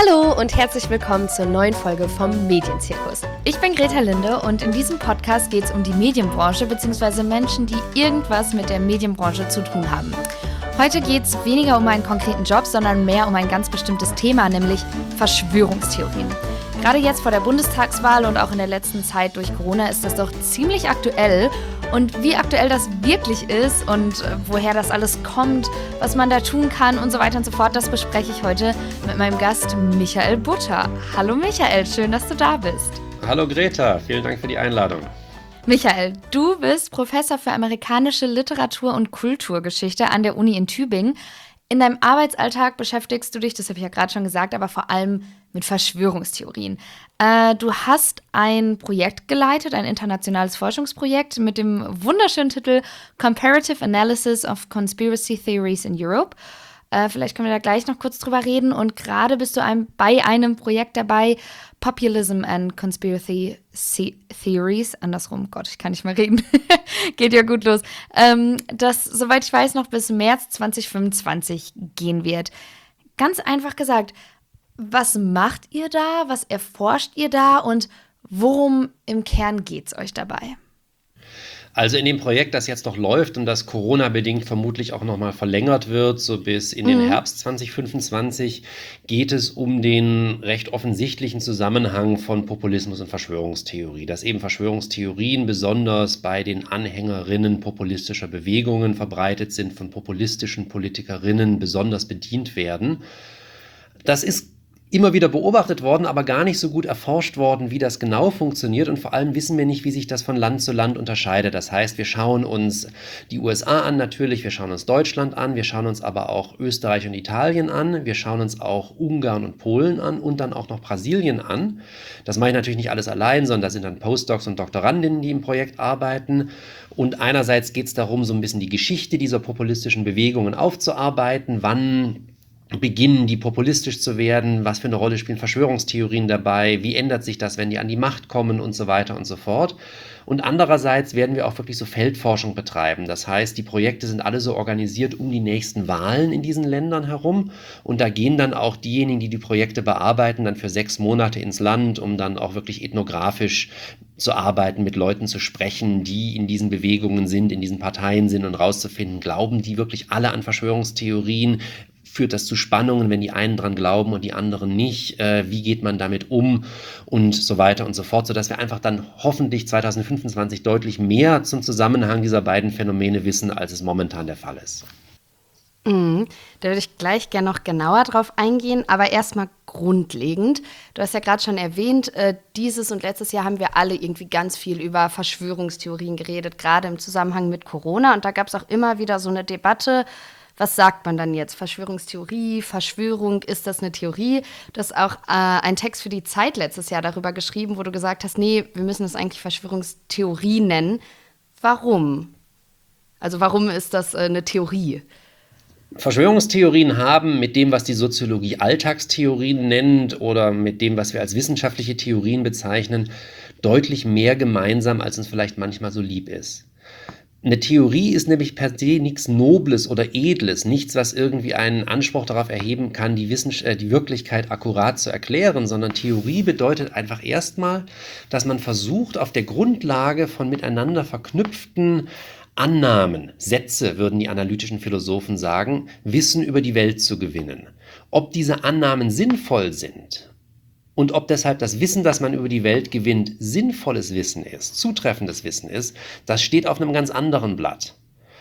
Hallo und herzlich willkommen zur neuen Folge vom Medienzirkus. Ich bin Greta Linde und in diesem Podcast geht es um die Medienbranche bzw. Menschen, die irgendwas mit der Medienbranche zu tun haben. Heute geht es weniger um einen konkreten Job, sondern mehr um ein ganz bestimmtes Thema, nämlich Verschwörungstheorien. Gerade jetzt vor der Bundestagswahl und auch in der letzten Zeit durch Corona ist das doch ziemlich aktuell. Und wie aktuell das wirklich ist und woher das alles kommt, was man da tun kann und so weiter und so fort, das bespreche ich heute mit meinem Gast Michael Butter. Hallo Michael, schön, dass du da bist. Hallo Greta, vielen Dank für die Einladung. Michael, du bist Professor für amerikanische Literatur und Kulturgeschichte an der Uni in Tübingen. In deinem Arbeitsalltag beschäftigst du dich, das habe ich ja gerade schon gesagt, aber vor allem mit Verschwörungstheorien. Du hast ein Projekt geleitet, ein internationales Forschungsprojekt mit dem wunderschönen Titel Comparative Analysis of Conspiracy Theories in Europe. Vielleicht können wir da gleich noch kurz drüber reden. Und gerade bist du bei einem Projekt dabei, Populism and Conspiracy Theories, andersrum, Gott, ich kann nicht mehr reden, geht ja gut los, das, soweit ich weiß, noch bis März 2025 gehen wird. Ganz einfach gesagt, was macht ihr da, was erforscht ihr da und worum im Kern geht's euch dabei? Also in dem Projekt, das jetzt noch läuft und das Corona-bedingt vermutlich auch nochmal verlängert wird, so bis in den Herbst 2025, geht es um den recht offensichtlichen Zusammenhang von Populismus und Verschwörungstheorie. Dass eben Verschwörungstheorien besonders bei den Anhängerinnen populistischer Bewegungen verbreitet sind, von populistischen Politikerinnen besonders bedient werden. Das ist immer wieder beobachtet worden, aber gar nicht so gut erforscht worden, wie das genau funktioniert. Und vor allem wissen wir nicht, wie sich das von Land zu Land unterscheidet. Das heißt, wir schauen uns die USA an natürlich, wir schauen uns Deutschland an, wir schauen uns aber auch Österreich und Italien an, wir schauen uns auch Ungarn und Polen an und dann auch noch Brasilien an. Das mache ich natürlich nicht alles allein, sondern da sind dann Postdocs und Doktorandinnen, die im Projekt arbeiten. Und einerseits geht es darum, so ein bisschen die Geschichte dieser populistischen Bewegungen aufzuarbeiten. Wann beginnen die populistisch zu werden, was für eine Rolle spielen Verschwörungstheorien dabei, wie ändert sich das, wenn die an die Macht kommen und so weiter und so fort. Und andererseits werden wir auch wirklich so Feldforschung betreiben. Das heißt, die Projekte sind alle so organisiert um die nächsten Wahlen in diesen Ländern herum. Und da gehen dann auch diejenigen, die die Projekte bearbeiten, dann für 6 Monate ins Land, um dann auch wirklich ethnografisch zu arbeiten, mit Leuten zu sprechen, die in diesen Bewegungen sind, in diesen Parteien sind und rauszufinden, glauben die wirklich alle an Verschwörungstheorien? Führt das zu Spannungen, wenn die einen dran glauben und die anderen nicht? Wie geht man damit um? Und so weiter und so fort, sodass wir einfach dann hoffentlich 2025 deutlich mehr zum Zusammenhang dieser beiden Phänomene wissen, als es momentan der Fall ist. Da würde ich gleich gerne noch genauer drauf eingehen, aber erstmal grundlegend. Du hast ja gerade schon erwähnt, dieses und letztes Jahr haben wir alle irgendwie ganz viel über Verschwörungstheorien geredet, gerade im Zusammenhang mit Corona. Und da gab es auch immer wieder so eine Debatte. Was sagt man dann jetzt? Verschwörungstheorie, Verschwörung, ist das eine Theorie? Du hast auch einen Text für die Zeit letztes Jahr darüber geschrieben, wo du gesagt hast, nee, wir müssen es eigentlich Verschwörungstheorie nennen. Warum? Also warum ist das eine Theorie? Verschwörungstheorien haben mit dem, was die Soziologie Alltagstheorien nennt oder mit dem, was wir als wissenschaftliche Theorien bezeichnen, deutlich mehr gemeinsam, als uns vielleicht manchmal so lieb ist. Eine Theorie ist nämlich per se nichts Nobles oder Edles, nichts, was irgendwie einen Anspruch darauf erheben kann, die Wirklichkeit akkurat zu erklären, sondern Theorie bedeutet einfach erstmal, dass man versucht, auf der Grundlage von miteinander verknüpften Annahmen, Sätze, würden die analytischen Philosophen sagen, Wissen über die Welt zu gewinnen. Ob diese Annahmen sinnvoll sind und ob deshalb das Wissen, das man über die Welt gewinnt, sinnvolles Wissen ist, zutreffendes Wissen ist, das steht auf einem ganz anderen Blatt.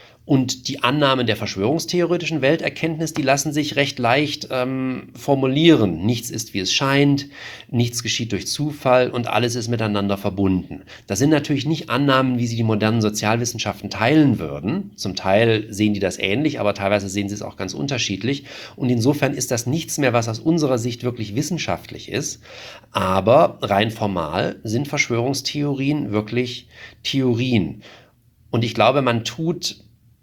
Und die Annahmen der verschwörungstheoretischen Welterkenntnis, die lassen sich recht leicht formulieren. Nichts ist, wie es scheint, nichts geschieht durch Zufall und alles ist miteinander verbunden. Das sind natürlich nicht Annahmen, wie sie die modernen Sozialwissenschaften teilen würden. Zum Teil sehen die das ähnlich, aber teilweise sehen sie es auch ganz unterschiedlich. Und insofern ist das nichts mehr, was aus unserer Sicht wirklich wissenschaftlich ist. Aber rein formal sind Verschwörungstheorien wirklich Theorien. Und ich glaube, man tut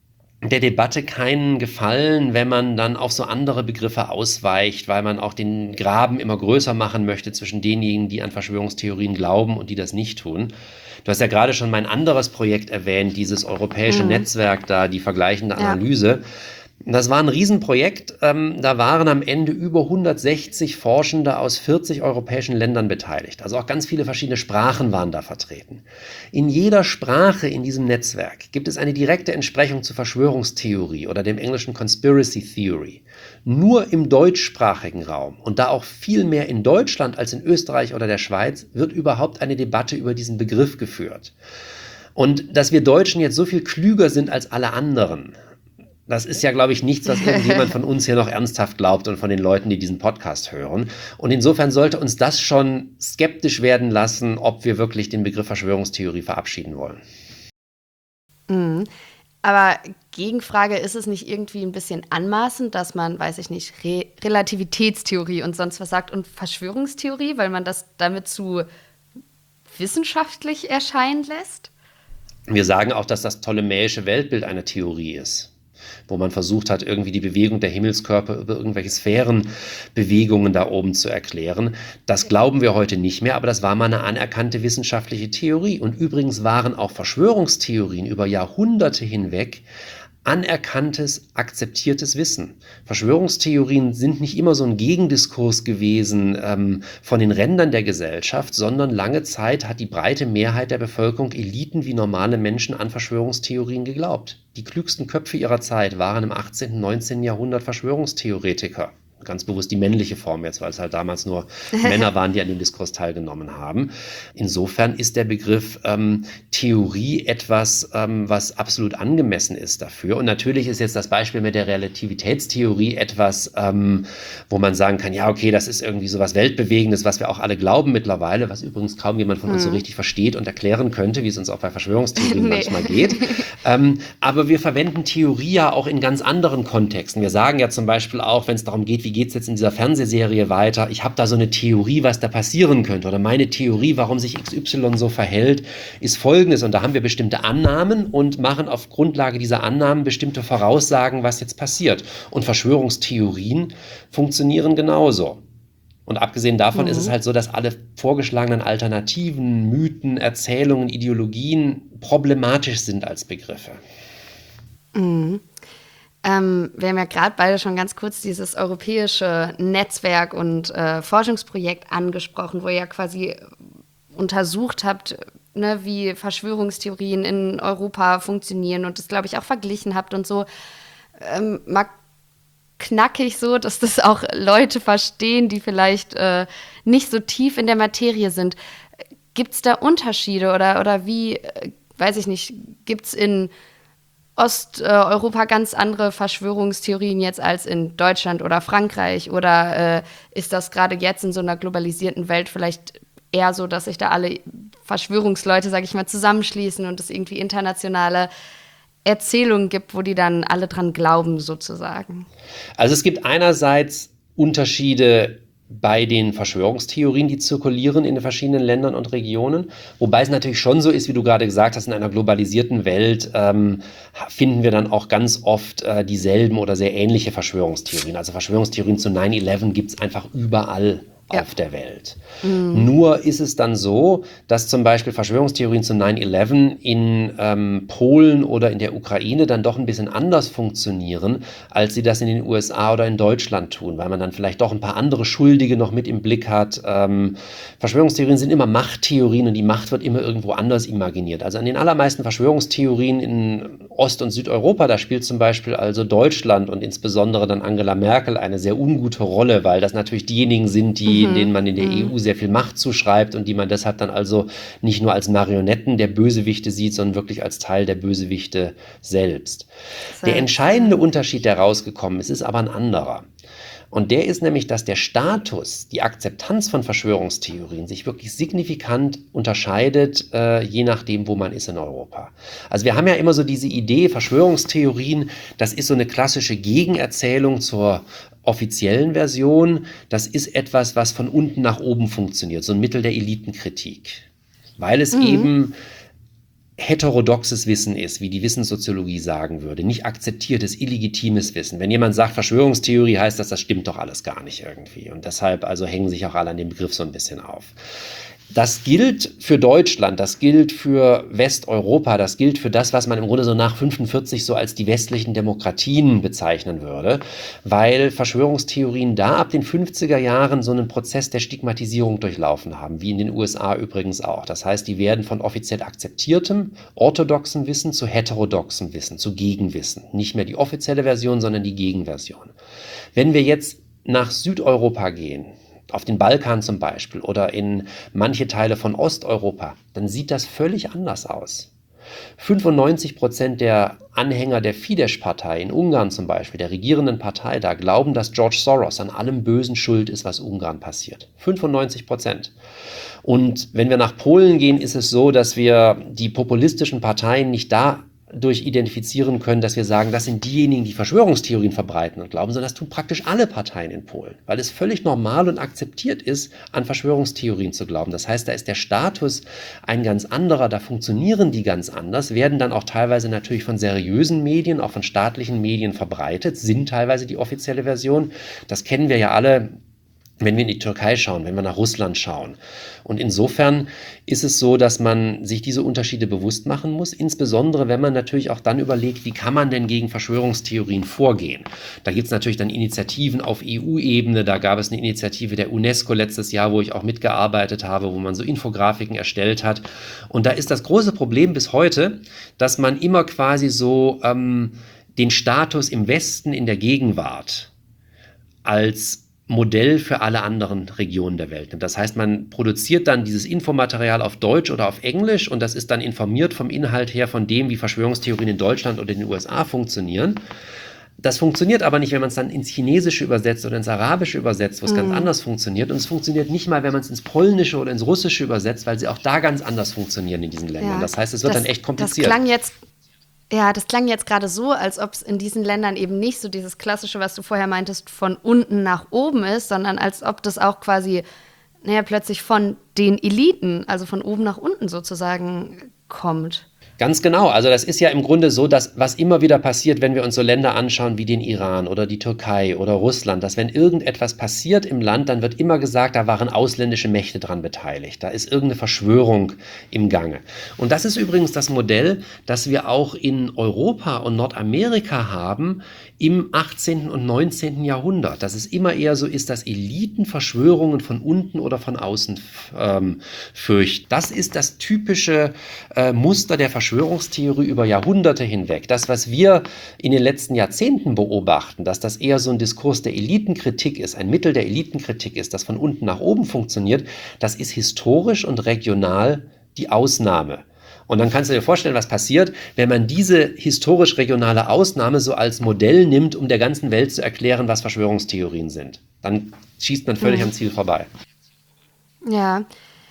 der Debatte keinen Gefallen, wenn man dann auf so andere Begriffe ausweicht, weil man auch den Graben immer größer machen möchte zwischen denjenigen, die an Verschwörungstheorien glauben und die das nicht tun. Du hast ja gerade schon mein anderes Projekt erwähnt, dieses europäische Netzwerk da, die vergleichende Analyse. Das war ein Riesenprojekt. Da waren am Ende über 160 Forschende aus 40 europäischen Ländern beteiligt. Also auch ganz viele verschiedene Sprachen waren da vertreten. In jeder Sprache in diesem Netzwerk gibt es eine direkte Entsprechung zur Verschwörungstheorie oder dem englischen Conspiracy Theory. Nur im deutschsprachigen Raum und da auch viel mehr in Deutschland als in Österreich oder der Schweiz wird überhaupt eine Debatte über diesen Begriff geführt. Und dass wir Deutschen jetzt so viel klüger sind als alle anderen, das ist ja, glaube ich, nichts, was irgendjemand von uns hier noch ernsthaft glaubt und von den Leuten, die diesen Podcast hören. Und insofern sollte uns das schon skeptisch werden lassen, ob wir wirklich den Begriff Verschwörungstheorie verabschieden wollen. Mhm. Aber Gegenfrage, ist es nicht irgendwie ein bisschen anmaßend, dass man, weiß ich nicht, Relativitätstheorie und sonst was sagt und Verschwörungstheorie, weil man das damit zu wissenschaftlich erscheinen lässt? Wir sagen auch, dass das ptolemäische Weltbild eine Theorie ist, wo man versucht hat, irgendwie die Bewegung der Himmelskörper über irgendwelche Sphärenbewegungen da oben zu erklären. Das glauben wir heute nicht mehr, aber das war mal eine anerkannte wissenschaftliche Theorie. Und übrigens waren auch Verschwörungstheorien über Jahrhunderte hinweg anerkanntes, akzeptiertes Wissen. Verschwörungstheorien sind nicht immer so ein Gegendiskurs gewesen von den Rändern der Gesellschaft, sondern lange Zeit hat die breite Mehrheit der Bevölkerung, Eliten wie normale Menschen, an Verschwörungstheorien geglaubt. Die klügsten Köpfe ihrer Zeit waren im 18., 19. Jahrhundert Verschwörungstheoretiker. Ganz bewusst die männliche Form jetzt, weil es halt damals nur Männer waren, die an dem Diskurs teilgenommen haben. Insofern ist der Begriff Theorie etwas, was absolut angemessen ist dafür. Und natürlich ist jetzt das Beispiel mit der Relativitätstheorie etwas, wo man sagen kann, ja, okay, das ist irgendwie so was Weltbewegendes, was wir auch alle glauben mittlerweile, was übrigens kaum jemand von uns so richtig versteht und erklären könnte, wie es uns auch bei Verschwörungstheorien manchmal geht. Aber wir verwenden Theorie ja auch in ganz anderen Kontexten. Wir sagen ja zum Beispiel auch, wenn es darum geht, wie geht es jetzt in dieser Fernsehserie weiter? Ich habe da so eine Theorie, was da passieren könnte. Oder meine Theorie, warum sich XY so verhält, ist folgendes. Und da haben wir bestimmte Annahmen und machen auf Grundlage dieser Annahmen bestimmte Voraussagen, was jetzt passiert. Und Verschwörungstheorien funktionieren genauso. Und abgesehen davon ist es halt so, dass alle vorgeschlagenen Alternativen, Mythen, Erzählungen, Ideologien problematisch sind als Begriffe. Mhm. Wir haben ja gerade beide schon ganz kurz dieses europäische Netzwerk und Forschungsprojekt angesprochen, wo ihr ja quasi untersucht habt, ne, wie Verschwörungstheorien in Europa funktionieren und das, glaube ich, auch verglichen habt und so. Mal knackig so, dass das auch Leute verstehen, die vielleicht nicht so tief in der Materie sind. Gibt es da Unterschiede oder wie, weiß ich nicht, gibt es in Osteuropa ganz andere Verschwörungstheorien jetzt als in Deutschland oder Frankreich? Oder ist das gerade jetzt in so einer globalisierten Welt vielleicht eher so, dass sich da alle Verschwörungsleute, sage ich mal, zusammenschließen und es irgendwie internationale Erzählungen gibt, wo die dann alle dran glauben, sozusagen? Also es gibt einerseits Unterschiede bei den Verschwörungstheorien, die zirkulieren in den verschiedenen Ländern und Regionen. Wobei es natürlich schon so ist, wie du gerade gesagt hast, in einer globalisierten Welt finden wir dann auch ganz oft dieselben oder sehr ähnliche Verschwörungstheorien. Also Verschwörungstheorien zu 9/11 gibt es einfach überall auf der Welt. Nur ist es dann so, dass zum Beispiel Verschwörungstheorien zu 9/11 in Polen oder in der Ukraine dann doch ein bisschen anders funktionieren, als sie das in den USA oder in Deutschland tun, weil man dann vielleicht doch ein paar andere Schuldige noch mit im Blick hat. Verschwörungstheorien sind immer Machttheorien und die Macht wird immer irgendwo anders imaginiert. Also an den allermeisten Verschwörungstheorien in Ost- und Südeuropa, da spielt zum Beispiel also Deutschland und insbesondere dann Angela Merkel eine sehr ungute Rolle, weil das natürlich diejenigen sind, denen man in der EU sehr viel Macht zuschreibt und die man deshalb dann also nicht nur als Marionetten der Bösewichte sieht, sondern wirklich als Teil der Bösewichte selbst. Der entscheidende Unterschied, der rausgekommen ist aber ein anderer. Und der ist nämlich, dass der Status, die Akzeptanz von Verschwörungstheorien sich wirklich signifikant unterscheidet, je nachdem, wo man ist in Europa. Also wir haben ja immer so diese Idee, Verschwörungstheorien, das ist so eine klassische Gegenerzählung zur offiziellen Version. Das ist etwas, was von unten nach oben funktioniert, so ein Mittel der Elitenkritik. Weil es eben heterodoxes Wissen ist, wie die Wissenssoziologie sagen würde, nicht akzeptiertes, illegitimes Wissen. Wenn jemand sagt, Verschwörungstheorie, heißt das, das stimmt doch alles gar nicht irgendwie. Und deshalb also hängen sich auch alle an dem Begriff so ein bisschen auf. Das gilt für Deutschland, das gilt für Westeuropa, das gilt für das, was man im Grunde so nach 45 so als die westlichen Demokratien bezeichnen würde, weil Verschwörungstheorien da ab den 50er Jahren so einen Prozess der Stigmatisierung durchlaufen haben, wie in den USA übrigens auch. Das heißt, die werden von offiziell akzeptiertem, orthodoxem Wissen zu heterodoxem Wissen, zu Gegenwissen. Nicht mehr die offizielle Version, sondern die Gegenversion. Wenn wir jetzt nach Südeuropa gehen, auf den Balkan zum Beispiel oder in manche Teile von Osteuropa, dann sieht das völlig anders aus. 95% der Anhänger der Fidesz-Partei in Ungarn zum Beispiel, der regierenden Partei da, glauben, dass George Soros an allem Bösen schuld ist, was Ungarn passiert. 95%. Und wenn wir nach Polen gehen, ist es so, dass wir die populistischen Parteien nicht dadurch identifizieren können, dass wir sagen, das sind diejenigen, die Verschwörungstheorien verbreiten und glauben, sondern das tun praktisch alle Parteien in Polen, weil es völlig normal und akzeptiert ist, an Verschwörungstheorien zu glauben. Das heißt, da ist der Status ein ganz anderer, da funktionieren die ganz anders, werden dann auch teilweise natürlich von seriösen Medien, auch von staatlichen Medien verbreitet, sind teilweise die offizielle Version. Das kennen wir ja alle, wenn wir in die Türkei schauen, wenn wir nach Russland schauen. Und insofern ist es so, dass man sich diese Unterschiede bewusst machen muss, insbesondere wenn man natürlich auch dann überlegt, wie kann man denn gegen Verschwörungstheorien vorgehen. Da gibt es natürlich dann Initiativen auf EU-Ebene, da gab es eine Initiative der UNESCO letztes Jahr, wo ich auch mitgearbeitet habe, wo man so Infografiken erstellt hat. Und da ist das große Problem bis heute, dass man immer quasi so den Status im Westen in der Gegenwart als Modell für alle anderen Regionen der Welt. Das heißt, man produziert dann dieses Infomaterial auf Deutsch oder auf Englisch und das ist dann informiert vom Inhalt her von dem, wie Verschwörungstheorien in Deutschland oder in den USA funktionieren. Das funktioniert aber nicht, wenn man es dann ins Chinesische übersetzt oder ins Arabische übersetzt, wo es ganz anders funktioniert. Und es funktioniert nicht mal, wenn man es ins Polnische oder ins Russische übersetzt, weil sie auch da ganz anders funktionieren in diesen Ländern. Ja, das heißt, es wird dann echt kompliziert. Das klang jetzt gerade so, als ob es in diesen Ländern eben nicht so dieses Klassische, was du vorher meintest, von unten nach oben ist, sondern als ob das auch quasi, plötzlich von den Eliten, also von oben nach unten sozusagen kommt. Ganz genau. Also das ist ja im Grunde so, dass was immer wieder passiert, wenn wir uns so Länder anschauen wie den Iran oder die Türkei oder Russland, dass wenn irgendetwas passiert im Land, dann wird immer gesagt, da waren ausländische Mächte dran beteiligt. Da ist irgendeine Verschwörung im Gange. Und das ist übrigens das Modell, das wir auch in Europa und Nordamerika haben im 18. und 19. Jahrhundert. Dass es immer eher so ist, dass Eliten Verschwörungen von unten oder von außen fürchten. Das ist das typische Muster der Verschwörungstheorie über Jahrhunderte hinweg. Das, was wir in den letzten Jahrzehnten beobachten, dass das eher so ein Diskurs der Elitenkritik ist, ein Mittel der Elitenkritik ist, das von unten nach oben funktioniert, das ist historisch und regional die Ausnahme. Und dann kannst du dir vorstellen, was passiert, wenn man diese historisch-regionale Ausnahme so als Modell nimmt, um der ganzen Welt zu erklären, was Verschwörungstheorien sind. Dann schießt man völlig am Ziel vorbei. Ja,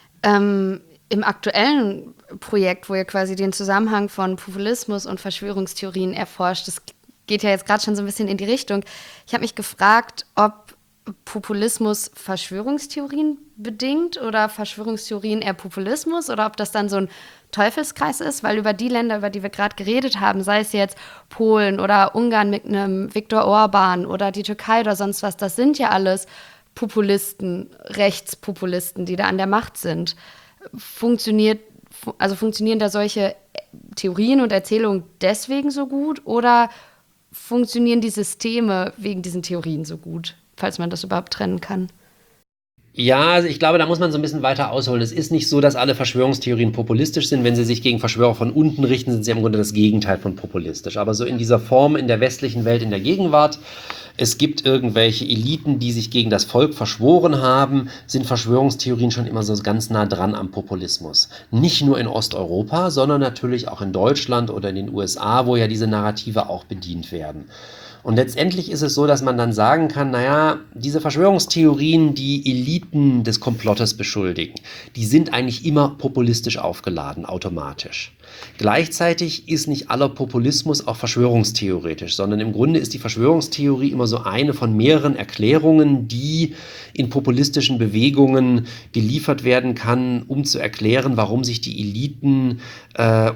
im aktuellen Projekt, wo ihr quasi den Zusammenhang von Populismus und Verschwörungstheorien erforscht, das geht ja jetzt gerade schon so ein bisschen in die Richtung. Ich habe mich gefragt, ob Populismus Verschwörungstheorien bedingt oder Verschwörungstheorien eher Populismus oder ob das dann so ein Teufelskreis ist, weil über die Länder, über die wir gerade geredet haben, sei es jetzt Polen oder Ungarn mit einem Viktor Orban oder die Türkei oder sonst was, das sind ja alles Populisten, Rechtspopulisten, die da an der Macht sind. Funktionieren da solche Theorien und Erzählungen deswegen so gut oder funktionieren die Systeme wegen diesen Theorien so gut, falls man das überhaupt trennen kann? Ja, also ich glaube, da muss man so ein bisschen weiter ausholen. Es ist nicht so, dass alle Verschwörungstheorien populistisch sind. Wenn sie sich gegen Verschwörer von unten richten, sind sie im Grunde das Gegenteil von populistisch. Aber so in dieser Form in der westlichen Welt, in der Gegenwart, es gibt irgendwelche Eliten, die sich gegen das Volk verschworen haben, sind Verschwörungstheorien schon immer so ganz nah dran am Populismus. Nicht nur in Osteuropa, sondern natürlich auch in Deutschland oder in den USA, wo ja diese Narrative auch bedient werden. Und letztendlich ist es so, dass man dann sagen kann, naja, diese Verschwörungstheorien, die Eliten des Komplottes beschuldigen, die sind eigentlich immer populistisch aufgeladen, automatisch. Gleichzeitig ist nicht aller Populismus auch verschwörungstheoretisch, sondern im Grunde ist die Verschwörungstheorie immer so eine von mehreren Erklärungen, die in populistischen Bewegungen geliefert werden kann, um zu erklären, warum die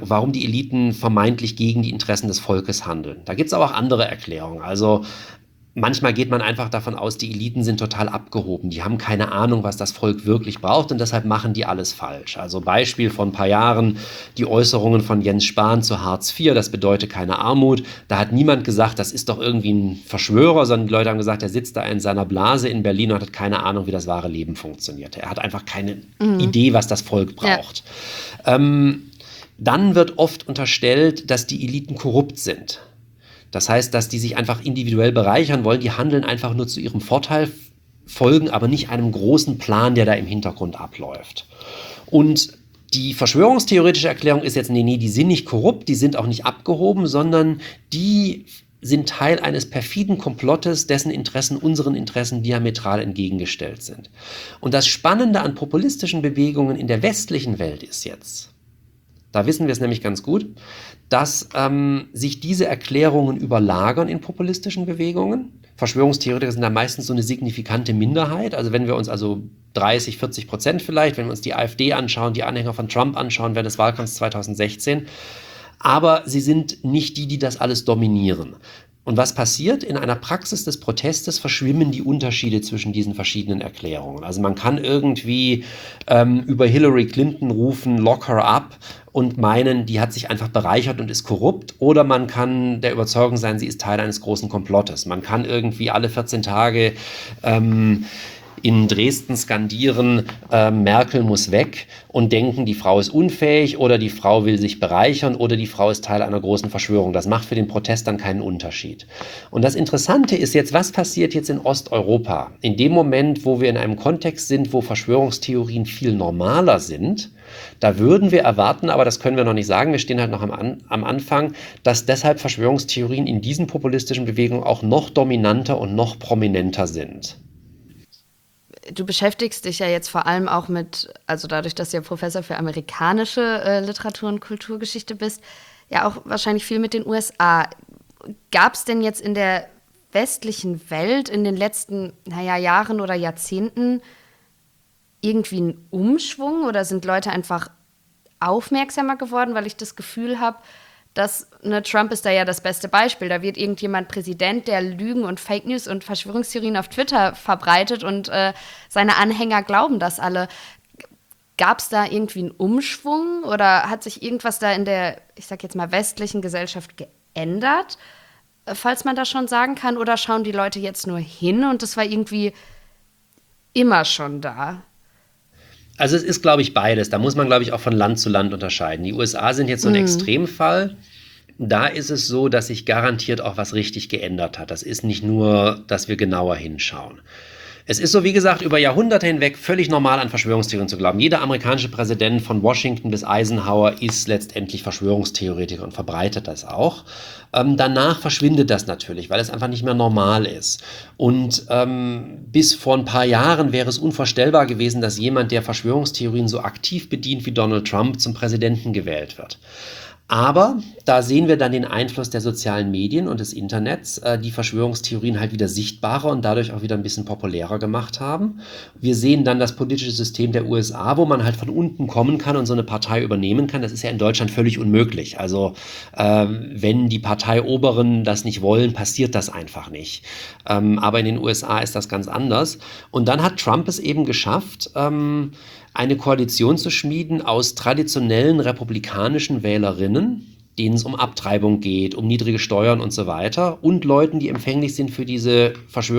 Eliten vermeintlich gegen die Interessen des Volkes handeln. Da gibt es aber auch andere Erklärungen. Also manchmal geht man einfach davon aus, die Eliten sind total abgehoben. Die haben keine Ahnung, was das Volk wirklich braucht und deshalb machen die alles falsch. Also Beispiel vor ein paar Jahren, die Äußerungen von Jens Spahn zu Hartz IV, das bedeutet keine Armut. Da hat niemand gesagt, das ist doch irgendwie ein Verschwörer, sondern die Leute haben gesagt, er sitzt da in seiner Blase in Berlin und hat keine Ahnung, wie das wahre Leben funktioniert. Er hat einfach keine Idee, was das Volk braucht. Ja. Dann wird oft unterstellt, dass die Eliten korrupt sind. Das heißt, dass die sich einfach individuell bereichern wollen, die handeln einfach nur zu ihrem Vorteil, folgen aber nicht einem großen Plan, der da im Hintergrund abläuft. Und die verschwörungstheoretische Erklärung ist jetzt, nee, die sind nicht korrupt, die sind auch nicht abgehoben, sondern die sind Teil eines perfiden Komplottes, dessen Interessen unseren Interessen diametral entgegengestellt sind. Und das Spannende an populistischen Bewegungen in der westlichen Welt ist jetzt, da wissen wir es nämlich ganz gut, dass sich diese Erklärungen überlagern in populistischen Bewegungen. Verschwörungstheoretiker sind da meistens so eine signifikante Minderheit. Also wenn wir uns 30-40% vielleicht, wenn wir uns die AfD anschauen, die Anhänger von Trump anschauen während des Wahlkampfs 2016. Aber sie sind nicht die das alles dominieren. Und was passiert? In einer Praxis des Protestes verschwimmen die Unterschiede zwischen diesen verschiedenen Erklärungen. Also man kann irgendwie über Hillary Clinton rufen, lock her up, und meinen, die hat sich einfach bereichert und ist korrupt. Oder man kann der Überzeugung sein, sie ist Teil eines großen Komplottes. Man kann irgendwie alle 14 Tage in Dresden skandieren, Merkel muss weg, und denken, die Frau ist unfähig oder die Frau will sich bereichern oder die Frau ist Teil einer großen Verschwörung. Das macht für den Protest dann keinen Unterschied. Und das Interessante ist jetzt, was passiert jetzt in Osteuropa? In dem Moment, wo wir in einem Kontext sind, wo Verschwörungstheorien viel normaler sind, da würden wir erwarten, aber das können wir noch nicht sagen, wir stehen halt noch am Anfang, dass deshalb Verschwörungstheorien in diesen populistischen Bewegungen auch noch dominanter und noch prominenter sind. Du beschäftigst dich ja jetzt vor allem auch mit, also dadurch, dass du ja Professor für amerikanische Literatur und Kulturgeschichte bist, ja auch wahrscheinlich viel mit den USA. Gab es denn jetzt in der westlichen Welt in den letzten Jahren oder Jahrzehnten irgendwie einen Umschwung oder sind Leute einfach aufmerksamer geworden, weil ich das Gefühl habe, dass Trump ist da ja das beste Beispiel. Da wird irgendjemand Präsident, der Lügen und Fake News und Verschwörungstheorien auf Twitter verbreitet und seine Anhänger glauben das alle. Gab es da irgendwie einen Umschwung oder hat sich irgendwas da in der, ich sag jetzt mal, westlichen Gesellschaft geändert, falls man das schon sagen kann? Oder schauen die Leute jetzt nur hin und das war irgendwie immer schon da? Also es ist, glaube ich, beides. Da muss man, glaube ich, auch von Land zu Land unterscheiden. Die USA sind jetzt so ein Extremfall. Da ist es so, dass sich garantiert auch was richtig geändert hat. Das ist nicht nur, dass wir genauer hinschauen. Es ist so, wie gesagt, über Jahrhunderte hinweg völlig normal, an Verschwörungstheorien zu glauben. Jeder amerikanische Präsident von Washington bis Eisenhower ist letztendlich Verschwörungstheoretiker und verbreitet das auch. Danach verschwindet das natürlich, weil es einfach nicht mehr normal ist. Und bis vor ein paar Jahren wäre es unvorstellbar gewesen, dass jemand, der Verschwörungstheorien so aktiv bedient wie Donald Trump, zum Präsidenten gewählt wird. Aber da sehen wir dann den Einfluss der sozialen Medien und des Internets, die Verschwörungstheorien halt wieder sichtbarer und dadurch auch wieder ein bisschen populärer gemacht haben. Wir sehen dann das politische System der USA, wo man halt von unten kommen kann und so eine Partei übernehmen kann. Das ist ja in Deutschland völlig unmöglich. Also wenn die Parteioberen das nicht wollen, passiert das einfach nicht. Aber in den USA ist das ganz anders. Und dann hat Trump es eben geschafft, eine Koalition zu schmieden aus traditionellen republikanischen Wählerinnen, denen es um Abtreibung geht, um niedrige Steuern und so weiter, und Leuten, die empfänglich sind für diese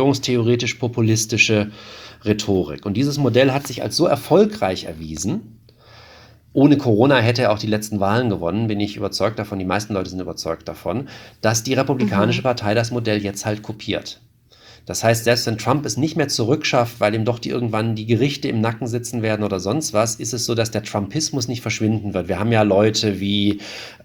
verschwörungstheoretisch-populistische Rhetorik. Und dieses Modell hat sich als so erfolgreich erwiesen. Ohne Corona hätte er auch die letzten Wahlen gewonnen, bin ich überzeugt davon, die meisten Leute sind überzeugt davon, dass die Republikanische Partei das Modell jetzt halt kopiert. Das heißt, selbst wenn Trump es nicht mehr zurückschafft, weil ihm doch irgendwann die Gerichte im Nacken sitzen werden oder sonst was, ist es so, dass der Trumpismus nicht verschwinden wird. Wir haben ja Leute wie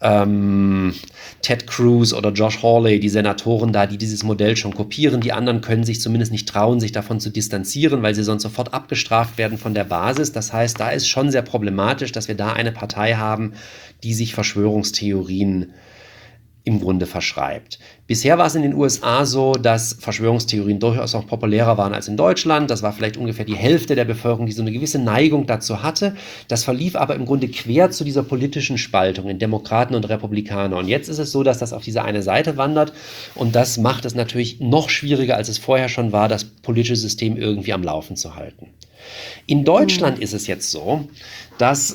Ted Cruz oder Josh Hawley, die Senatoren da, die dieses Modell schon kopieren. Die anderen können sich zumindest nicht trauen, sich davon zu distanzieren, weil sie sonst sofort abgestraft werden von der Basis. Das heißt, da ist schon sehr problematisch, dass wir da eine Partei haben, die sich Verschwörungstheorien im Grunde verschreibt. Bisher war es in den USA so, dass Verschwörungstheorien durchaus auch populärer waren als in Deutschland. Das war vielleicht ungefähr die Hälfte der Bevölkerung, die so eine gewisse Neigung dazu hatte. Das verlief aber im Grunde quer zu dieser politischen Spaltung in Demokraten und Republikaner. Und jetzt ist es so, dass das auf diese eine Seite wandert. Und das macht es natürlich noch schwieriger, als es vorher schon war, das politische System irgendwie am Laufen zu halten. In Deutschland ist es jetzt so, dass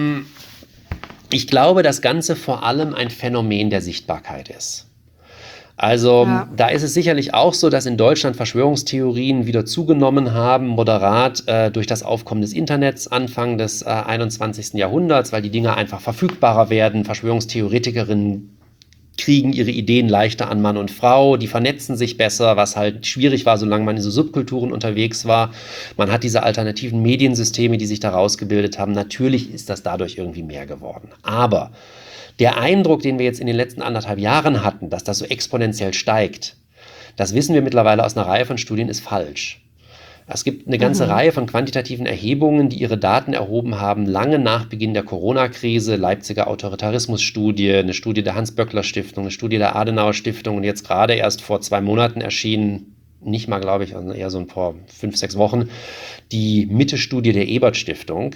ich glaube, das Ganze vor allem ein Phänomen der Sichtbarkeit ist. Also da ist es sicherlich auch so, dass in Deutschland Verschwörungstheorien wieder zugenommen haben, moderat durch das Aufkommen des Internets Anfang des 21. Jahrhunderts, weil die Dinge einfach verfügbarer werden. Verschwörungstheoretikerinnen kriegen ihre Ideen leichter an Mann und Frau, die vernetzen sich besser, was halt schwierig war, solange man in so Subkulturen unterwegs war. Man hat diese alternativen Mediensysteme, die sich da rausgebildet haben. Natürlich ist das dadurch irgendwie mehr geworden. Aber der Eindruck, den wir jetzt in den letzten 1,5 Jahren hatten, dass das so exponentiell steigt, das wissen wir mittlerweile aus einer Reihe von Studien, ist falsch. Es gibt eine ganze Reihe von quantitativen Erhebungen, die ihre Daten erhoben haben, lange nach Beginn der Corona-Krise, Leipziger Autoritarismus-Studie, eine Studie der Hans-Böckler-Stiftung, eine Studie der Adenauer-Stiftung und jetzt gerade erst vor 2 Monaten erschienen, nicht mal, glaube ich, also eher so vor 5, 6 Wochen, die Mitte-Studie der Ebert-Stiftung,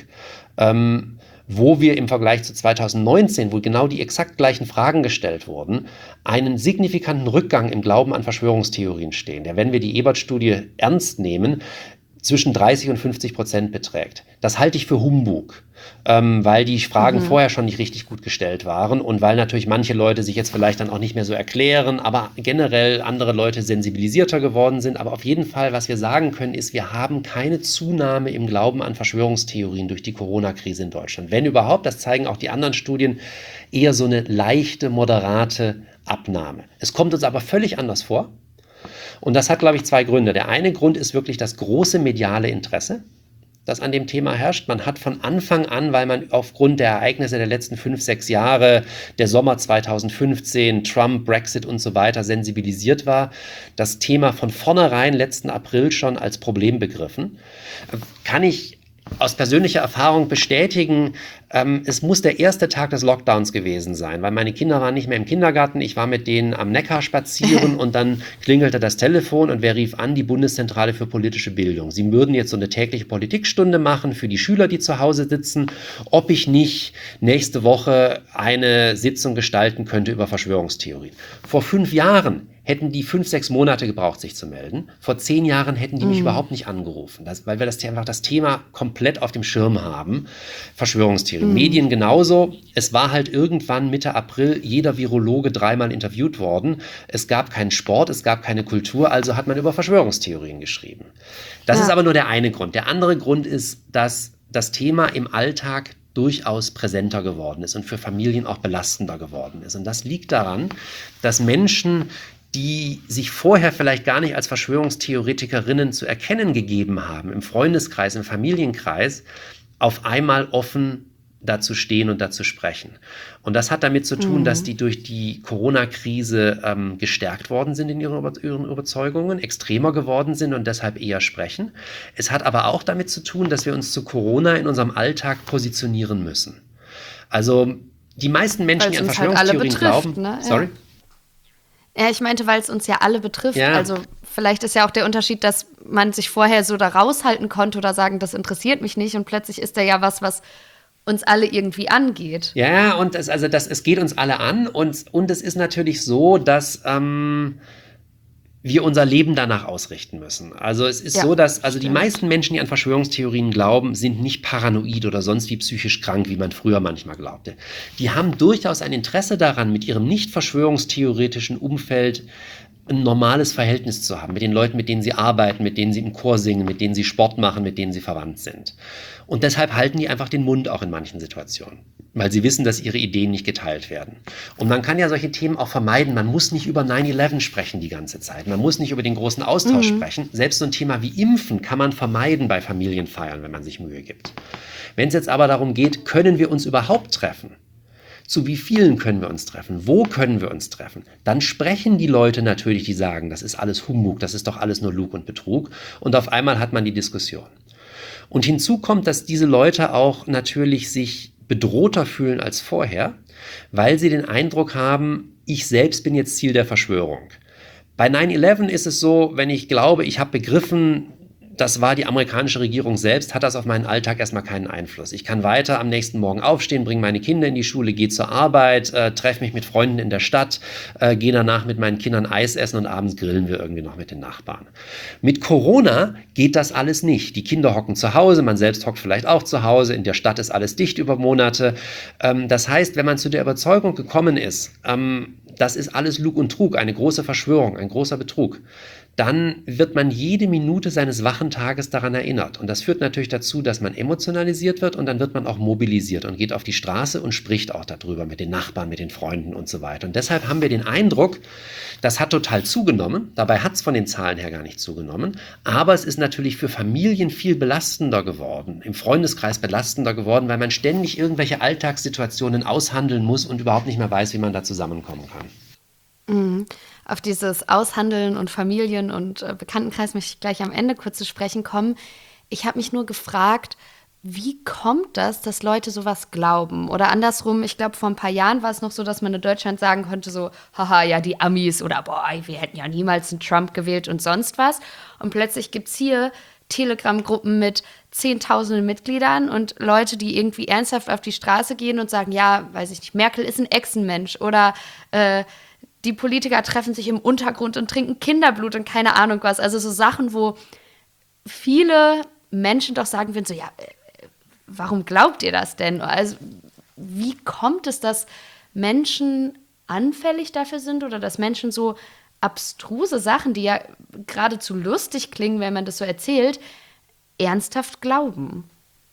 wo wir im Vergleich zu 2019, wo genau die exakt gleichen Fragen gestellt wurden, einen signifikanten Rückgang im Glauben an Verschwörungstheorien stehen, der, wenn wir die Ebert-Studie ernst nehmen, zwischen 30% und 50% beträgt. Das halte ich für Humbug, weil die Fragen vorher schon nicht richtig gut gestellt waren und weil natürlich manche Leute sich jetzt vielleicht dann auch nicht mehr so erklären, aber generell andere Leute sensibilisierter geworden sind. Aber auf jeden Fall, was wir sagen können, ist, wir haben keine Zunahme im Glauben an Verschwörungstheorien durch die Corona-Krise in Deutschland. Wenn überhaupt, das zeigen auch die anderen Studien, eher so eine leichte, moderate Abnahme. Es kommt uns aber völlig anders vor. Und das hat, glaube ich, 2 Gründe. Der eine Grund ist wirklich das große mediale Interesse, das an dem Thema herrscht. Man hat von Anfang an, weil man aufgrund der Ereignisse der letzten 5, 6 Jahre, der Sommer 2015, Trump, Brexit und so weiter sensibilisiert war, das Thema von vornherein letzten April schon als Problem begriffen. Kann ich aus persönlicher Erfahrung bestätigen, es muss der erste Tag des Lockdowns gewesen sein, weil meine Kinder waren nicht mehr im Kindergarten, ich war mit denen am Neckar spazieren und dann klingelte das Telefon und wer rief an? Die Bundeszentrale für politische Bildung. Sie würden jetzt so eine tägliche Politikstunde machen für die Schüler, die zu Hause sitzen, ob ich nicht nächste Woche eine Sitzung gestalten könnte über Verschwörungstheorien. Vor 5 Jahren hätten die 5, 6 Monate gebraucht, sich zu melden. Vor 10 Jahren hätten die mich überhaupt nicht angerufen, weil wir einfach das Thema komplett auf dem Schirm haben. Verschwörungstheorien. Medien genauso. Es war halt irgendwann Mitte April jeder Virologe 3-mal interviewt worden. Es gab keinen Sport, es gab keine Kultur, also hat man über Verschwörungstheorien geschrieben. Das ist aber nur der eine Grund. Der andere Grund ist, dass das Thema im Alltag durchaus präsenter geworden ist und für Familien auch belastender geworden ist. Und das liegt daran, dass Menschen, die sich vorher vielleicht gar nicht als Verschwörungstheoretikerinnen zu erkennen gegeben haben, im Freundeskreis, im Familienkreis, auf einmal offen dazu stehen und dazu sprechen. Und das hat damit zu tun, dass die durch die Corona-Krise gestärkt worden sind in ihren Überzeugungen, extremer geworden sind und deshalb eher sprechen. Es hat aber auch damit zu tun, dass wir uns zu Corona in unserem Alltag positionieren müssen. Also die meisten Menschen, die an Verschwörungstheorien glauben... Ne? Sorry? Ja, ich meinte, weil es uns ja alle betrifft. Ja. Also vielleicht ist ja auch der Unterschied, dass man sich vorher so da raushalten konnte oder sagen, das interessiert mich nicht und plötzlich ist da ja was uns alle irgendwie angeht. Ja, und es geht uns alle an und es ist natürlich so, dass wir unser Leben danach ausrichten müssen. Also es ist so, dass die meisten Menschen, die an Verschwörungstheorien glauben, sind nicht paranoid oder sonst wie psychisch krank, wie man früher manchmal glaubte. Die haben durchaus ein Interesse daran, mit ihrem nicht verschwörungstheoretischen Umfeld ein normales Verhältnis zu haben, mit den Leuten, mit denen sie arbeiten, mit denen sie im Chor singen, mit denen sie Sport machen, mit denen sie verwandt sind. Und deshalb halten die einfach den Mund auch in manchen Situationen, weil sie wissen, dass ihre Ideen nicht geteilt werden. Und man kann ja solche Themen auch vermeiden. Man muss nicht über 9/11 sprechen die ganze Zeit. Man muss nicht über den großen Austausch sprechen. Selbst so ein Thema wie Impfen kann man vermeiden bei Familienfeiern, wenn man sich Mühe gibt. Wenn es jetzt aber darum geht, können wir uns überhaupt treffen? Zu wie vielen können wir uns treffen? Wo können wir uns treffen? Dann sprechen die Leute natürlich, die sagen, das ist alles Humbug, das ist doch alles nur Lug und Betrug. Und auf einmal hat man die Diskussion. Und hinzu kommt, dass diese Leute auch natürlich sich bedrohter fühlen als vorher, weil sie den Eindruck haben, ich selbst bin jetzt Ziel der Verschwörung. Bei 9/11 ist es so, wenn ich glaube, ich habe begriffen, das war die amerikanische Regierung selbst, hat das auf meinen Alltag erstmal keinen Einfluss. Ich kann weiter am nächsten Morgen aufstehen, bringe meine Kinder in die Schule, gehe zur Arbeit, treffe mich mit Freunden in der Stadt, gehe danach mit meinen Kindern Eis essen und abends grillen wir irgendwie noch mit den Nachbarn. Mit Corona geht das alles nicht. Die Kinder hocken zu Hause, man selbst hockt vielleicht auch zu Hause, in der Stadt ist alles dicht über Monate. Das heißt, wenn man zu der Überzeugung gekommen ist, das ist alles Lug und Trug, eine große Verschwörung, ein großer Betrug, dann wird man jede Minute seines wachen Tages daran erinnert. Und das führt natürlich dazu, dass man emotionalisiert wird und dann wird man auch mobilisiert und geht auf die Straße und spricht auch darüber mit den Nachbarn, mit den Freunden und so weiter. Und deshalb haben wir den Eindruck, das hat total zugenommen. Dabei hat es von den Zahlen her gar nicht zugenommen. Aber es ist natürlich für Familien viel belastender geworden, im Freundeskreis belastender geworden, weil man ständig irgendwelche Alltagssituationen aushandeln muss und überhaupt nicht mehr weiß, wie man da zusammenkommen kann. Auf dieses Aushandeln und Familien- und Bekanntenkreis möchte ich gleich am Ende kurz zu sprechen kommen. Ich habe mich nur gefragt, wie kommt das, dass Leute sowas glauben? Oder andersrum, ich glaube, vor ein paar Jahren war es noch so, dass man in Deutschland sagen konnte, so, haha, ja, die Amis oder boah, wir hätten ja niemals einen Trump gewählt und sonst was. Und plötzlich gibt es hier Telegram-Gruppen mit Zehntausenden Mitgliedern und Leute, die irgendwie ernsthaft auf die Straße gehen und sagen, ja, weiß ich nicht, Merkel ist ein Echsenmensch oder die Politiker treffen sich im Untergrund und trinken Kinderblut und keine Ahnung was. Also so Sachen, wo viele Menschen doch sagen würden, so ja, warum glaubt ihr das denn? Also wie kommt es, dass Menschen anfällig dafür sind oder dass Menschen so abstruse Sachen, die ja geradezu lustig klingen, wenn man das so erzählt, ernsthaft glauben?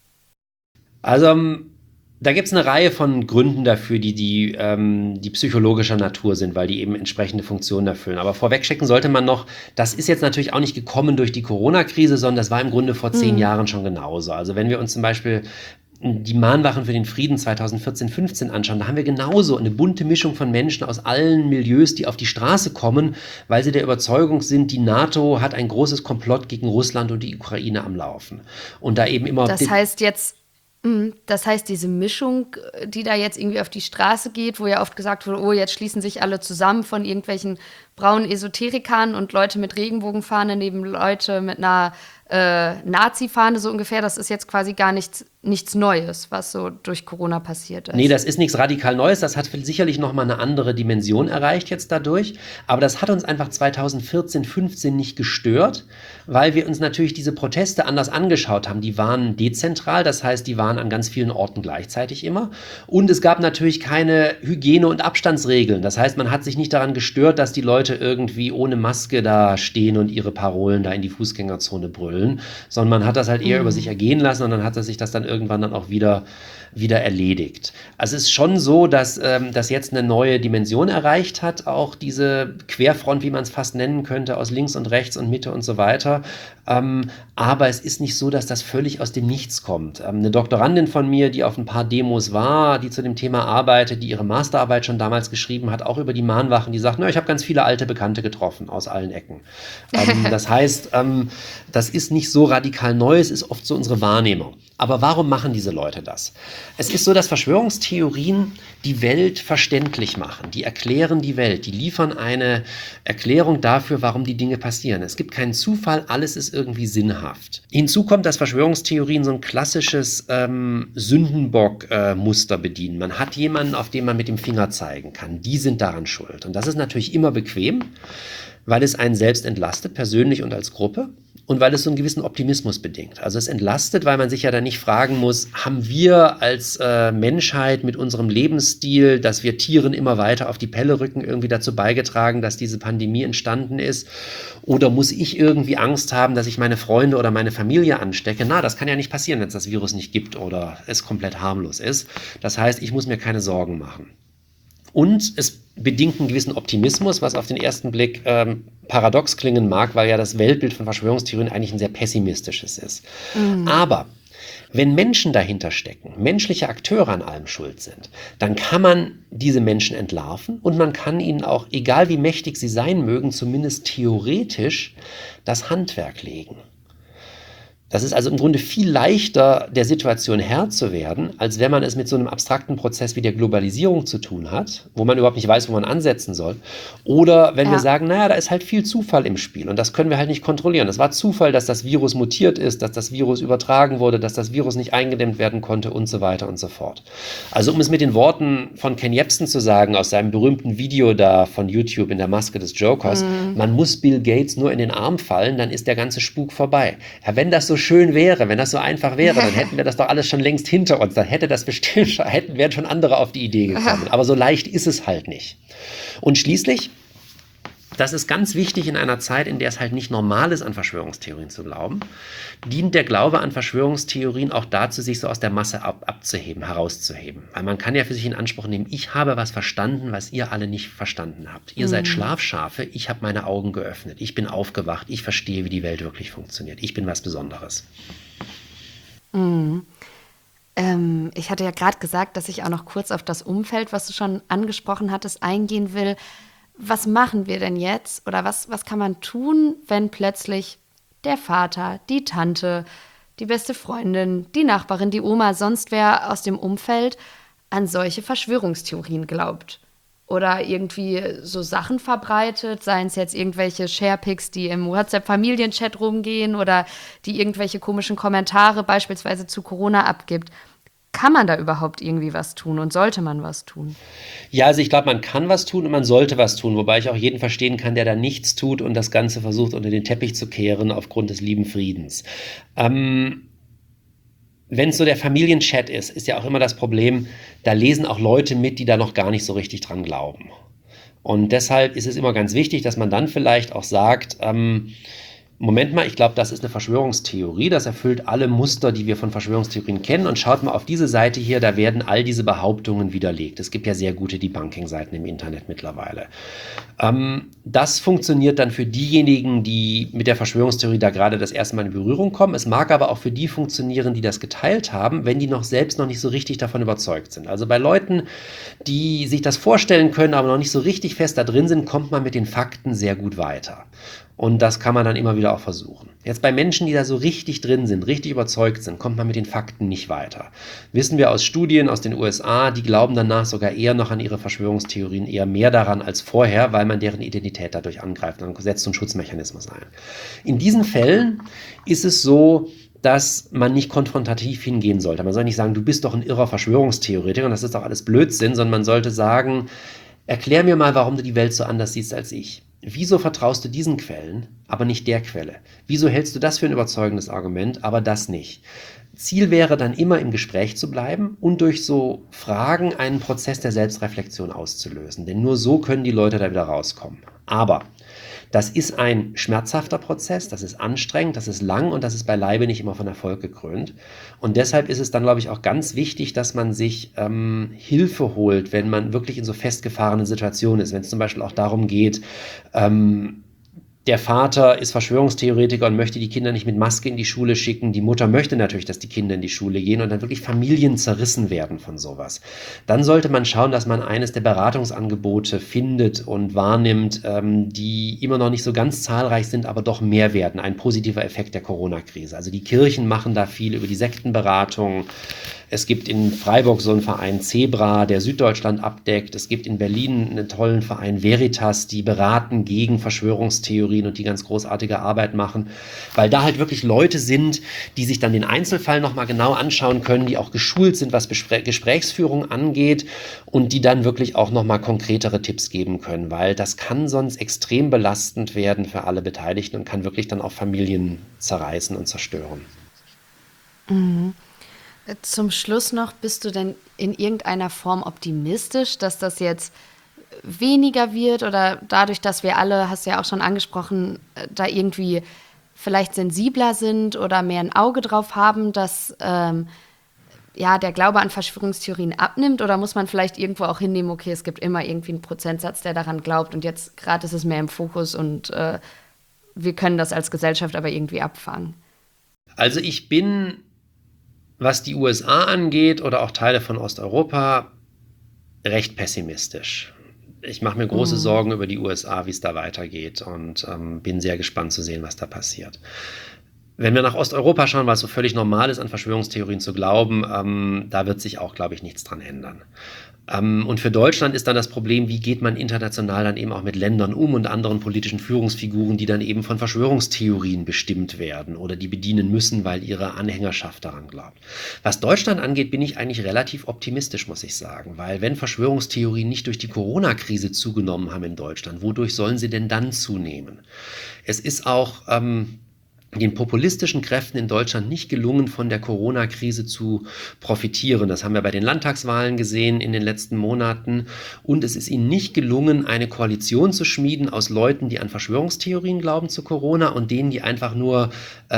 Also da gibt es eine Reihe von Gründen dafür, die psychologischer Natur sind, weil die eben entsprechende Funktionen erfüllen. Aber vorwegschicken sollte man noch, das ist jetzt natürlich auch nicht gekommen durch die Corona-Krise, sondern das war im Grunde vor 10 Jahren schon genauso. Also wenn wir uns zum Beispiel die Mahnwachen für den Frieden 2014-15 anschauen, da haben wir genauso eine bunte Mischung von Menschen aus allen Milieus, die auf die Straße kommen, weil sie der Überzeugung sind, die NATO hat ein großes Komplott gegen Russland und die Ukraine am Laufen. Und da eben immer... Das heißt, diese Mischung, die da jetzt irgendwie auf die Straße geht, wo ja oft gesagt wurde, oh, jetzt schließen sich alle zusammen von irgendwelchen braunen Esoterikern und Leute mit Regenbogenfahne neben Leute mit einer Nazi-Fahne so ungefähr, das ist jetzt quasi gar nichts Neues, was so durch Corona passiert ist. Nee, das ist nichts radikal Neues, das hat sicherlich nochmal eine andere Dimension erreicht jetzt dadurch, aber das hat uns einfach 2014, 15 nicht gestört, weil wir uns natürlich diese Proteste anders angeschaut haben. Die waren dezentral, das heißt, die waren an ganz vielen Orten gleichzeitig immer und es gab natürlich keine Hygiene- und Abstandsregeln, das heißt, man hat sich nicht daran gestört, dass die Leute irgendwie ohne Maske da stehen und ihre Parolen da in die Fußgängerzone brüllen, sondern man hat das halt eher über sich ergehen lassen und dann hat sich das dann irgendwann dann auch wieder erledigt. Also es ist schon so, dass das jetzt eine neue Dimension erreicht hat, auch diese Querfront, wie man es fast nennen könnte, aus links und rechts und Mitte und so weiter. Aber es ist nicht so, dass das völlig aus dem Nichts kommt. Eine Doktorandin von mir, die auf ein paar Demos war, die zu dem Thema arbeitet, die ihre Masterarbeit schon damals geschrieben hat, auch über die Mahnwachen, die sagt, ich habe ganz viele alte Bekannte getroffen aus allen Ecken. Das heißt, das ist nicht so radikal neu, es ist oft so unsere Wahrnehmung. Aber warum machen diese Leute das? Es ist so, dass Verschwörungstheorien die Welt verständlich machen. Die erklären die Welt. Die liefern eine Erklärung dafür, warum die Dinge passieren. Es gibt keinen Zufall, alles ist irgendwie sinnhaft. Hinzu kommt, dass Verschwörungstheorien so ein klassisches Sündenbock-Muster bedienen. Man hat jemanden, auf den man mit dem Finger zeigen kann. Die sind daran schuld. Und das ist natürlich immer bequem, weil es einen selbst entlastet, persönlich und als Gruppe. Und weil es so einen gewissen Optimismus bedingt. Also es entlastet, weil man sich ja dann nicht fragen muss, haben wir als Menschheit mit unserem Lebensstil, dass wir Tieren immer weiter auf die Pelle rücken, irgendwie dazu beigetragen, dass diese Pandemie entstanden ist? Oder muss ich irgendwie Angst haben, dass ich meine Freunde oder meine Familie anstecke? Na, das kann ja nicht passieren, wenn es das Virus nicht gibt oder es komplett harmlos ist. Das heißt, ich muss mir keine Sorgen machen. Und es bedingt einen gewissen Optimismus, was auf den ersten Blick paradox klingen mag, weil ja das Weltbild von Verschwörungstheorien eigentlich ein sehr pessimistisches ist. Aber wenn Menschen dahinter stecken, menschliche Akteure an allem schuld sind, dann kann man diese Menschen entlarven und man kann ihnen auch, egal wie mächtig sie sein mögen, zumindest theoretisch das Handwerk legen. Das ist also im Grunde viel leichter, der Situation Herr zu werden, als wenn man es mit so einem abstrakten Prozess wie der Globalisierung zu tun hat, wo man überhaupt nicht weiß, wo man ansetzen soll. Oder wenn wir sagen, naja, da ist halt viel Zufall im Spiel und das können wir halt nicht kontrollieren. Es war Zufall, dass das Virus mutiert ist, dass das Virus übertragen wurde, dass das Virus nicht eingedämmt werden konnte und so weiter und so fort. Also um es mit den Worten von Ken Jebsen zu sagen, aus seinem berühmten Video da von YouTube in der Maske des Jokers, man muss Bill Gates nur in den Arm fallen, dann ist der ganze Spuk vorbei. Ja, wenn das so schön wäre, wenn das so einfach wäre, dann hätten wir das doch alles schon längst hinter uns. Dann hätte das bestimmt, wären schon andere auf die Idee gekommen. Aber so leicht ist es halt nicht. Und schließlich, das ist ganz wichtig in einer Zeit, in der es halt nicht normal ist, an Verschwörungstheorien zu glauben, dient der Glaube an Verschwörungstheorien auch dazu, sich so aus der Masse abzuheben, herauszuheben. Weil man kann ja für sich in Anspruch nehmen, ich habe was verstanden, was ihr alle nicht verstanden habt. Ihr seid Schlafschafe, ich habe meine Augen geöffnet, ich bin aufgewacht, ich verstehe, wie die Welt wirklich funktioniert. Ich bin was Besonderes. Ich hatte ja gerade gesagt, dass ich auch noch kurz auf das Umfeld, was du schon angesprochen hattest, eingehen will. Was machen wir denn jetzt oder was kann man tun, wenn plötzlich der Vater, die Tante, die beste Freundin, die Nachbarin, die Oma, sonst wer aus dem Umfeld an solche Verschwörungstheorien glaubt? Oder irgendwie so Sachen verbreitet, seien es jetzt irgendwelche Sharepics, die im WhatsApp-Familienchat rumgehen oder die irgendwelche komischen Kommentare beispielsweise zu Corona abgibt. Kann man da überhaupt irgendwie was tun und sollte man was tun? Ja, also ich glaube, man kann was tun und man sollte was tun, wobei ich auch jeden verstehen kann, der da nichts tut und das Ganze versucht unter den Teppich zu kehren aufgrund des lieben Friedens. Wenn es so der Familienchat ist ja auch immer das Problem, da lesen auch Leute mit, die da noch gar nicht so richtig dran glauben. Und deshalb ist es immer ganz wichtig, dass man dann vielleicht auch sagt, Moment mal, ich glaube, das ist eine Verschwörungstheorie, das erfüllt alle Muster, die wir von Verschwörungstheorien kennen und schaut mal auf diese Seite hier, da werden all diese Behauptungen widerlegt. Es gibt ja sehr gute Debunking-Seiten im Internet mittlerweile. Das funktioniert dann für diejenigen, die mit der Verschwörungstheorie da gerade das erste Mal in Berührung kommen. Es mag aber auch für die funktionieren, die das geteilt haben, wenn die selbst noch nicht so richtig davon überzeugt sind. Also bei Leuten, die sich das vorstellen können, aber noch nicht so richtig fest da drin sind, kommt man mit den Fakten sehr gut weiter. Und das kann man dann immer wieder auch versuchen. Jetzt bei Menschen, die da so richtig drin sind, richtig überzeugt sind, kommt man mit den Fakten nicht weiter. Wissen wir aus Studien aus den USA, die glauben danach sogar eher noch an ihre Verschwörungstheorien, eher mehr daran als vorher, weil man deren Identität dadurch angreift und setzt so einen Schutzmechanismus ein. In diesen Fällen ist es so, dass man nicht konfrontativ hingehen sollte. Man soll nicht sagen, du bist doch ein irrer Verschwörungstheoretiker und das ist doch alles Blödsinn, sondern man sollte sagen, erklär mir mal, warum du die Welt so anders siehst als ich. Wieso vertraust du diesen Quellen, aber nicht der Quelle? Wieso hältst du das für ein überzeugendes Argument, aber das nicht? Ziel wäre dann immer im Gespräch zu bleiben und durch so Fragen einen Prozess der Selbstreflexion auszulösen. Denn nur so können die Leute da wieder rauskommen. Aber das ist ein schmerzhafter Prozess, das ist anstrengend, das ist lang und das ist beileibe nicht immer von Erfolg gekrönt. Und deshalb ist es dann, glaube ich, auch ganz wichtig, dass man sich Hilfe holt, wenn man wirklich in so festgefahrenen Situationen ist. Wenn es zum Beispiel auch darum geht, der Vater ist Verschwörungstheoretiker und möchte die Kinder nicht mit Maske in die Schule schicken. Die Mutter möchte natürlich, dass die Kinder in die Schule gehen und dann wirklich Familien zerrissen werden von sowas. Dann sollte man schauen, dass man eines der Beratungsangebote findet und wahrnimmt, die immer noch nicht so ganz zahlreich sind, aber doch mehr werden. Ein positiver Effekt der Corona-Krise. Also die Kirchen machen da viel über die Sektenberatung. Es gibt in Freiburg so einen Verein Zebra, der Süddeutschland abdeckt. Es gibt in Berlin einen tollen Verein Veritas, die beraten gegen Verschwörungstheorien und die ganz großartige Arbeit machen, weil da halt wirklich Leute sind, die sich dann den Einzelfall nochmal genau anschauen können, die auch geschult sind, was Gesprächsführung angeht und die dann wirklich auch nochmal konkretere Tipps geben können, weil das kann sonst extrem belastend werden für alle Beteiligten und kann wirklich dann auch Familien zerreißen und zerstören. Zum Schluss noch, bist du denn in irgendeiner Form optimistisch, dass das jetzt weniger wird oder dadurch, dass wir alle, hast du ja auch schon angesprochen, da irgendwie vielleicht sensibler sind oder mehr ein Auge drauf haben, dass der Glaube an Verschwörungstheorien abnimmt? Oder muss man vielleicht irgendwo auch hinnehmen, okay, es gibt immer irgendwie einen Prozentsatz, der daran glaubt und jetzt gerade ist es mehr im Fokus und wir können das als Gesellschaft aber irgendwie abfangen? Also ich bin, was die USA angeht oder auch Teile von Osteuropa, recht pessimistisch. Ich mache mir große Sorgen über die USA, wie es da weitergeht und bin sehr gespannt zu sehen, was da passiert. Wenn wir nach Osteuropa schauen, was so völlig normal ist, an Verschwörungstheorien zu glauben, da wird sich auch, glaube ich, nichts dran ändern. Und für Deutschland ist dann das Problem, wie geht man international dann eben auch mit Ländern um und anderen politischen Führungsfiguren, die dann eben von Verschwörungstheorien bestimmt werden oder die bedienen müssen, weil ihre Anhängerschaft daran glaubt. Was Deutschland angeht, bin ich eigentlich relativ optimistisch, muss ich sagen, weil wenn Verschwörungstheorien nicht durch die Corona-Krise zugenommen haben in Deutschland, wodurch sollen sie denn dann zunehmen? Es ist auch den populistischen Kräften in Deutschland nicht gelungen, von der Corona-Krise zu profitieren. Das haben wir bei den Landtagswahlen gesehen in den letzten Monaten. Und es ist ihnen nicht gelungen, eine Koalition zu schmieden aus Leuten, die an Verschwörungstheorien glauben zu Corona und denen, die einfach nur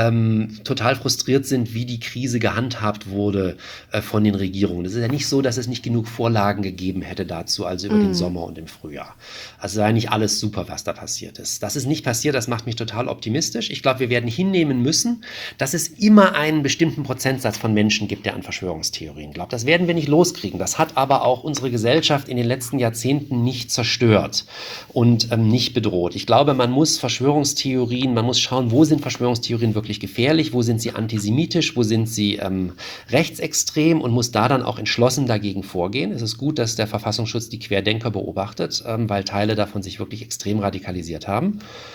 total frustriert sind, wie die Krise gehandhabt wurde von den Regierungen. Es ist ja nicht so, dass es nicht genug Vorlagen gegeben hätte dazu, also über den Sommer und im Frühjahr. Also sei nicht alles super, was da passiert ist. Das ist nicht passiert, das macht mich total optimistisch. Ich glaube, wir werden hinnehmen müssen, dass es immer einen bestimmten Prozentsatz von Menschen gibt, der an Verschwörungstheorien glaubt. Das werden wir nicht loskriegen. Das hat aber auch unsere Gesellschaft in den letzten Jahrzehnten nicht zerstört und nicht bedroht. Ich glaube, man muss schauen, wo sind Verschwörungstheorien wirklich gefährlich, wo sind sie antisemitisch, wo sind sie rechtsextrem und muss da dann auch entschlossen dagegen vorgehen. Es ist gut, dass der Verfassungsschutz die Querdenker beobachtet, weil Teile davon sich wirklich extrem radikalisiert haben.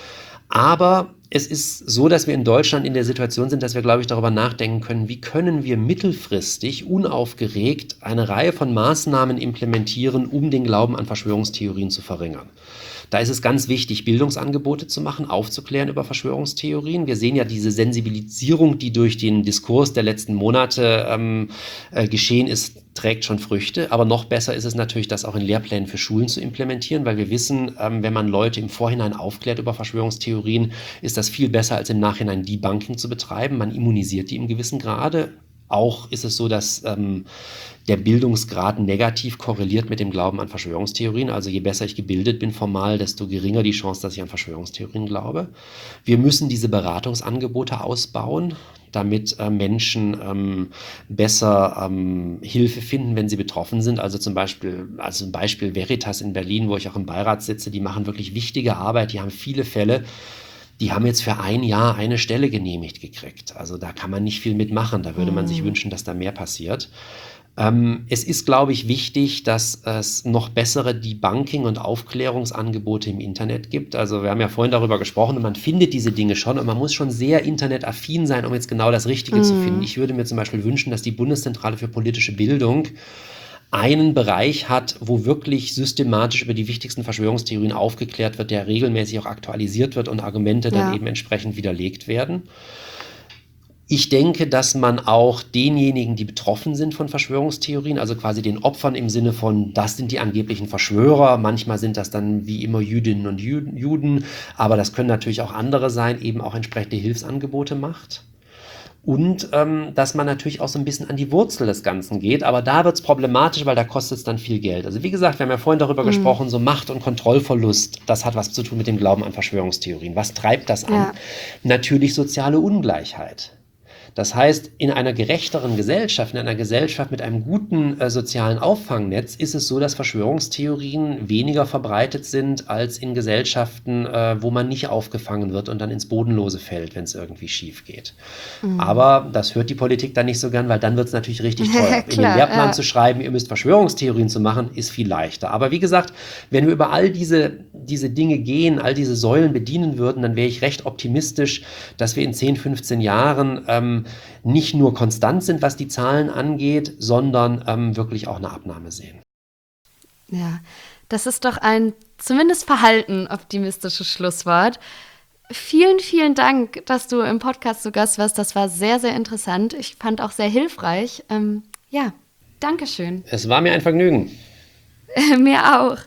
Aber es ist so, dass wir in Deutschland in der Situation sind, dass wir, glaube ich, darüber nachdenken können, wie können wir mittelfristig unaufgeregt eine Reihe von Maßnahmen implementieren, um den Glauben an Verschwörungstheorien zu verringern. Da ist es ganz wichtig, Bildungsangebote zu machen, aufzuklären über Verschwörungstheorien. Wir sehen ja diese Sensibilisierung, die durch den Diskurs der letzten Monate geschehen ist, trägt schon Früchte. Aber noch besser ist es natürlich, das auch in Lehrplänen für Schulen zu implementieren, weil wir wissen, wenn man Leute im Vorhinein aufklärt über Verschwörungstheorien, ist das viel besser, als im Nachhinein Debunking zu betreiben. Man immunisiert die im gewissen Grade. Auch ist es so, dass der Bildungsgrad negativ korreliert mit dem Glauben an Verschwörungstheorien. Also je besser ich gebildet bin formal, desto geringer die Chance, dass ich an Verschwörungstheorien glaube. Wir müssen diese Beratungsangebote ausbauen, damit Menschen besser Hilfe finden, wenn sie betroffen sind. Also zum Beispiel Veritas in Berlin, wo ich auch im Beirat sitze, die machen wirklich wichtige Arbeit, die haben viele Fälle. Die haben jetzt für ein Jahr eine Stelle genehmigt gekriegt. Also da kann man nicht viel mitmachen. Da würde man sich wünschen, dass da mehr passiert. Es ist, glaube ich, wichtig, dass es noch bessere Debunking- und Aufklärungsangebote im Internet gibt. Also wir haben ja vorhin darüber gesprochen und man findet diese Dinge schon und man muss schon sehr internetaffin sein, um jetzt genau das Richtige zu finden. Ich würde mir zum Beispiel wünschen, dass die Bundeszentrale für politische Bildung einen Bereich hat, wo wirklich systematisch über die wichtigsten Verschwörungstheorien aufgeklärt wird, der regelmäßig auch aktualisiert wird und Argumente dann eben entsprechend widerlegt werden. Ich denke, dass man auch denjenigen, die betroffen sind von Verschwörungstheorien, also quasi den Opfern im Sinne von, das sind die angeblichen Verschwörer, manchmal sind das dann wie immer Jüdinnen und Juden, aber das können natürlich auch andere sein, eben auch entsprechende Hilfsangebote macht. Und dass man natürlich auch so ein bisschen an die Wurzel des Ganzen geht. Aber da wird es problematisch, weil da kostet es dann viel Geld. Also wie gesagt, wir haben ja vorhin darüber gesprochen, so Macht- und Kontrollverlust, das hat was zu tun mit dem Glauben an Verschwörungstheorien. Was treibt das an? Natürlich soziale Ungleichheit. Das heißt, in einer gerechteren Gesellschaft, in einer Gesellschaft mit einem guten sozialen Auffangnetz ist es so, dass Verschwörungstheorien weniger verbreitet sind als in Gesellschaften, wo man nicht aufgefangen wird und dann ins Bodenlose fällt, wenn es irgendwie schief geht. Aber das hört die Politik dann nicht so gern, weil dann wird es natürlich richtig teuer. In den Lehrplan zu schreiben, ihr müsst Verschwörungstheorien zu machen, ist viel leichter. Aber wie gesagt, wenn wir über all diese Dinge gehen, all diese Säulen bedienen würden, dann wäre ich recht optimistisch, dass wir in 10, 15 Jahren nicht nur konstant sind, was die Zahlen angeht, sondern wirklich auch eine Abnahme sehen. Ja, das ist doch ein zumindest verhalten optimistisches Schlusswort. Vielen, vielen Dank, dass du im Podcast zu Gast warst. Das war sehr, sehr interessant. Ich fand auch sehr hilfreich. Ja, Dankeschön. Es war mir ein Vergnügen. Mir auch.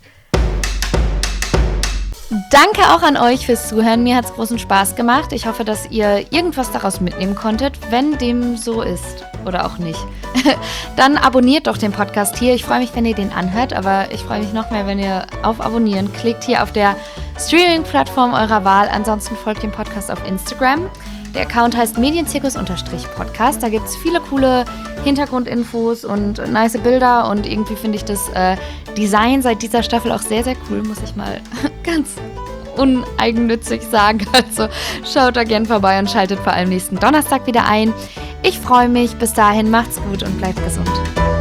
Danke auch an euch fürs Zuhören. Mir hat es großen Spaß gemacht. Ich hoffe, dass ihr irgendwas daraus mitnehmen konntet. Wenn dem so ist oder auch nicht, dann abonniert doch den Podcast hier. Ich freue mich, wenn ihr den anhört, aber ich freue mich noch mehr, wenn ihr auf Abonnieren klickt hier auf der Streaming-Plattform eurer Wahl. Ansonsten folgt dem Podcast auf Instagram. Der Account heißt Medienzirkus_Podcast. Da gibt es viele coole Hintergrundinfos und nice Bilder und irgendwie finde ich das Design seit dieser Staffel auch sehr, sehr cool, muss ich mal ganz uneigennützig sagen. Also schaut da gern vorbei und schaltet vor allem nächsten Donnerstag wieder ein. Ich freue mich. Bis dahin macht's gut und bleibt gesund.